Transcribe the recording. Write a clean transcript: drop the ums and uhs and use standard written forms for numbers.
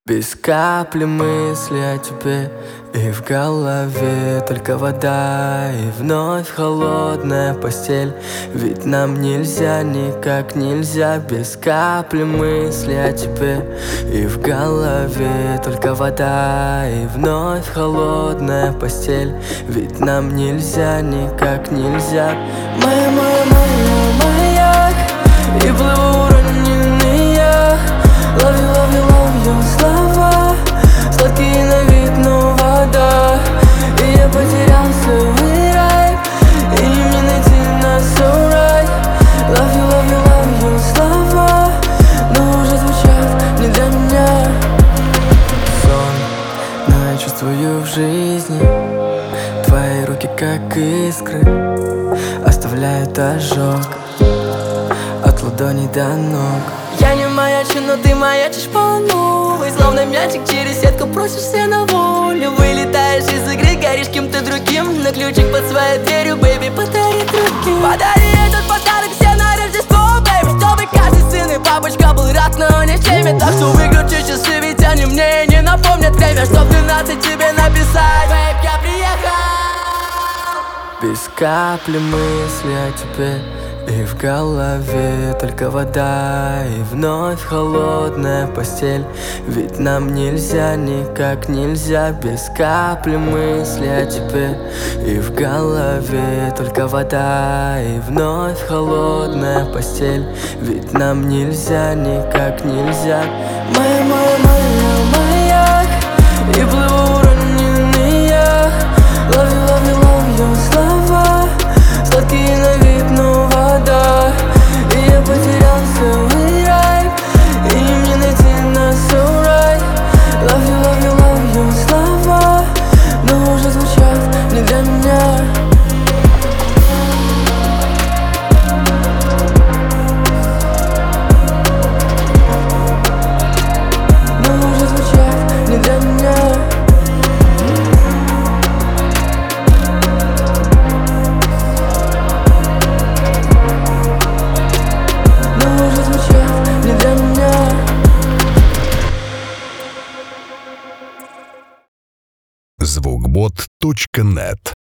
Без капли мысли о тебе, и в голове только вода, и вновь холодная постель. Ведь нам нельзя, никак нельзя. Без капли мысли о тебе, и в голове только вода, и вновь холодная постель. Ведь нам нельзя, никак нельзя. Моя, моя, моя, маяк, и плыву уроненный я. Love you, love you, love you, слова сладкие на вид, но вода. И я потерялся в рай, и мне найти нас so right. Love you, love you, love you, слова, но уже звучат не для меня. Сон, но я чувствую в жизни твои руки как искры, оставляют ожог от ладоней до ног. Я не маячу, но ты маячишь по новой. Словно мячик через сетку просишься на волю. Вылетаешь из игры, горишь кем-то другим. На ключик под своей дверью, бэйби, подари руки. Подари этот подарок все на Рождество, бэйби, чтобы каждый сын и папочка был рад, но не в теме. Так что выключи часы, ведь они мне не напомнят время, чтоб 12 тебе написать. Бэйб, я приехал. Без капли мысли о тебе, и в голове только вода, и вновь холодная постель. Ведь нам нельзя, никак нельзя. Без капли мысли о тебе, и в голове только вода, и вновь холодная постель. Ведь нам нельзя, никак нельзя. Моя, моя, моя, маяк, и плыву уроненный я. Love you, love you, love you, слова сладкие на вид, но вода. И я потерялся в рай, и мне найти нас so right. Love you, love you, слова, но уже звучат не для меня. Но уже звучат не для меня. Звукбот.нет